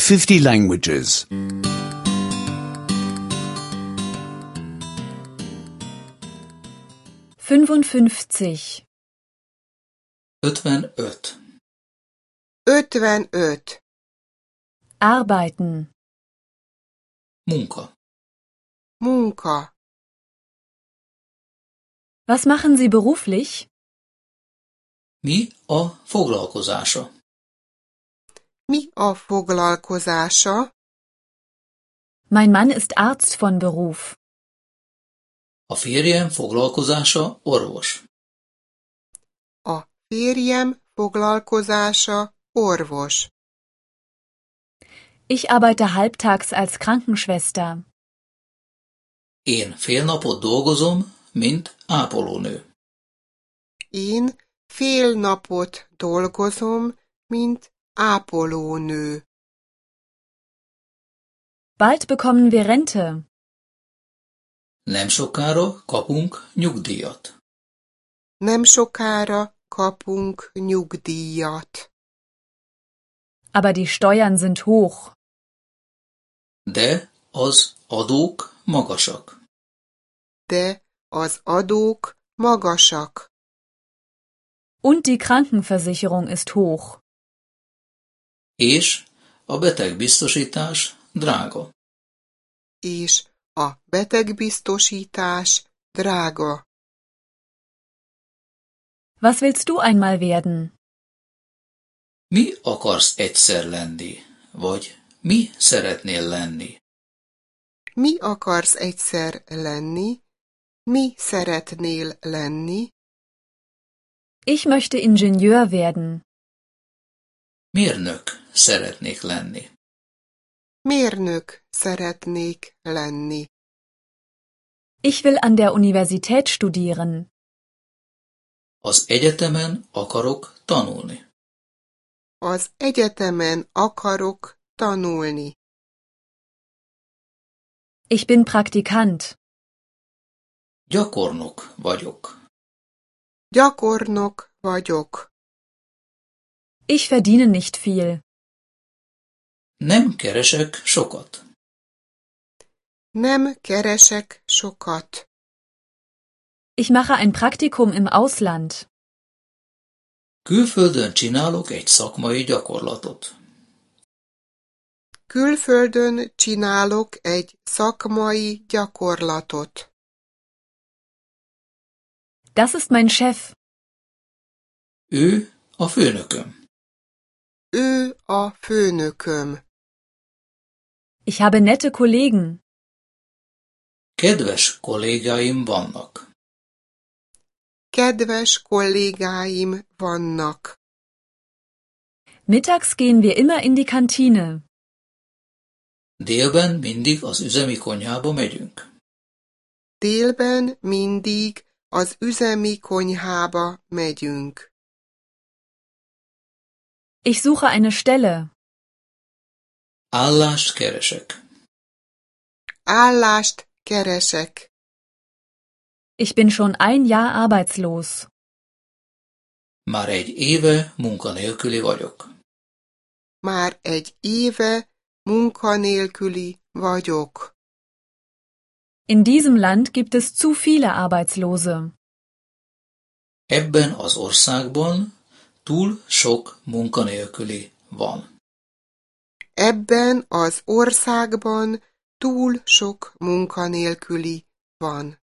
50 languages. 55. 55. 55. Arbeiten. Munka. Munka. Was machen Sie beruflich? Mi a foglalkozása? Mi a foglalkozása? Mein Mann ist Arzt von Beruf. A férjem foglalkozása orvos. A férjem foglalkozása orvos. Ich arbeite halbtags als Krankenschwester. Én fél napot dolgozom, mint ápolónő. Én fél napot dolgozom, mint ápolónő. Bald bekommen wir Rente. Nem sokára kapunk nyugdíjat. Nem sokára kapunk nyugdíjat. Aber die Steuern sind hoch. De az adók magasak. De az adók magasak. Und die Krankenversicherung ist hoch. És a betegbiztosítás drága. És a betegbiztosítás drága. Was willst du einmal werden? Mi akarsz egyszer lenni? Vagy mi szeretnél lenni? Mi akarsz egyszer lenni? Mi szeretnél lenni? Ich möchte Ingenieur werden. Mérnök szeretnék lenni. Mérnök szeretnék lenni. Ich will an der Universität studieren. Az egyetemen akarok tanulni. Az egyetemen akarok tanulni. Ich bin Praktikant. Gyakornok vagyok. Gyakornok vagyok. Ich verdiene nicht viel. Nem keresek sokat. Nem keresek sokat. Ich mache ein Praktikum im Ausland. Külföldön csinálok egy szakmai gyakorlatot. Külföldön csinálok egy szakmai gyakorlatot. Das ist mein Chef. Ő a főnököm. Ő a főnököm. Ich habe nette Kollegen. Kedves kollégáim vannak. Kedves kollégáim vannak. Mittags gehen wir immer in die Kantine. Délben mindig az üzemi konyhába megyünk. Délben mindig az üzemi konyhába megyünk. Ich suche eine Stelle. Állást keresek. Állást keresek. Ich bin schon ein Jahr arbeitslos. Már egy éve munkanélküli vagyok. Már egy éve munkanélküli vagyok. In diesem Land gibt es zu viele Arbeitslose. Ebben az országban túl sok munkanélküli van. Ebben az országban túl sok munkanélküli van.